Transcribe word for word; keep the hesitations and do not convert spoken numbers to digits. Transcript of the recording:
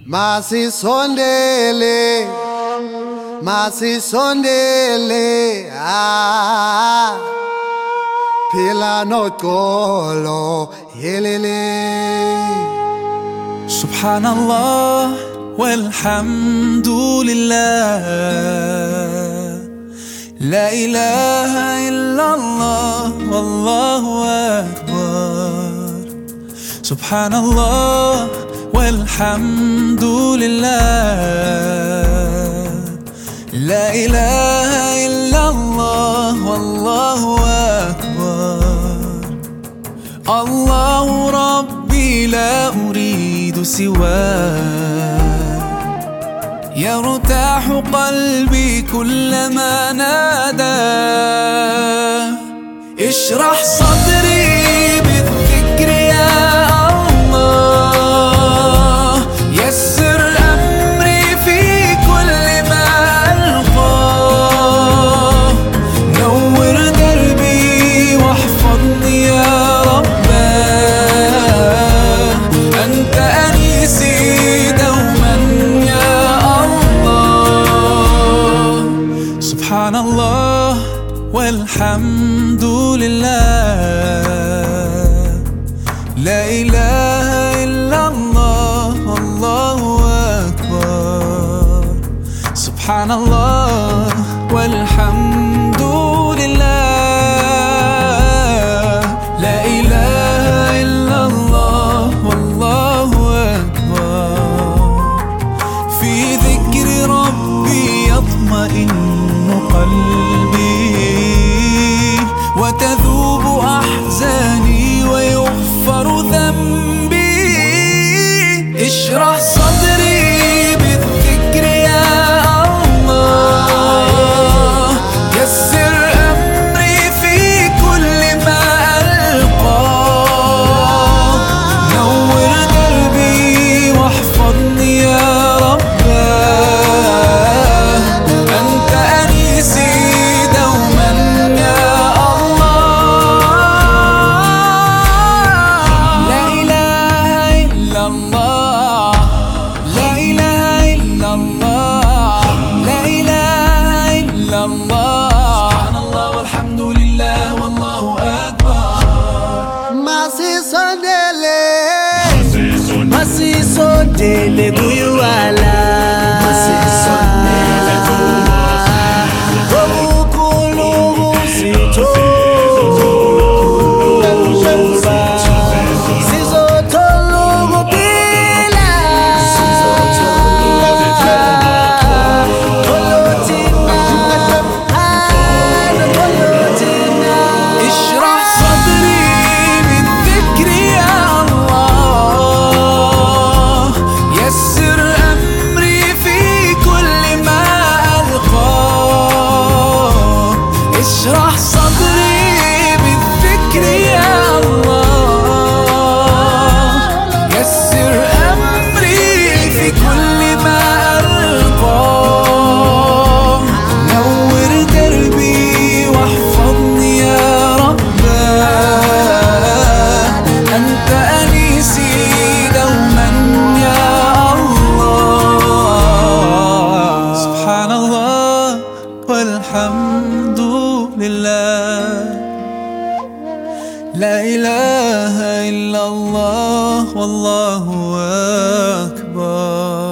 Masisondele, masisondele, ah, phila noxolo yelele. Subhanallah walhamdulillah, la ilaha illallah wallahu akbar. Subhanallah walhamdulillah, la ilaha illallah wallahu akbar. Allahu Rabbi la uridu siwah, yartahu qalbi kullama nada. Ishrah sadri bidhikri ya Allah, yassir amri fi kulli ma alqah. Nawwir qalbi wahfadni ya Rabbah, anta anisi dawman ya Allah. Subhanallah walhamdulillah, la ilaha illallah wallahu akbar. Subhanallah walhamdulillah, la ilaha illallah wallahu akbar. Fi dhikri rabbi yatma'innu qalbi, وتذوب أحزاني ويغفر ذنبي. اشرح صدري بالذكر يا الله، يسر أمري في كل ما ألقاه. نور قلبي واحفظني يا رباه، أنت أنيسي دوما يا Subhanallah walhamdulillah wallahu akbar. Masisondele, masisondele kuyuwala, masisondele obukulu busitho. اشرح صدري بالذكر يا الله، يسر أمري في كل ما ألقاه. نور دربي واحفظني يا رباه، أنت أنيسي دوما يا الله. سبحان الله والحمد لله، لا إله إلا الله والله أكبر.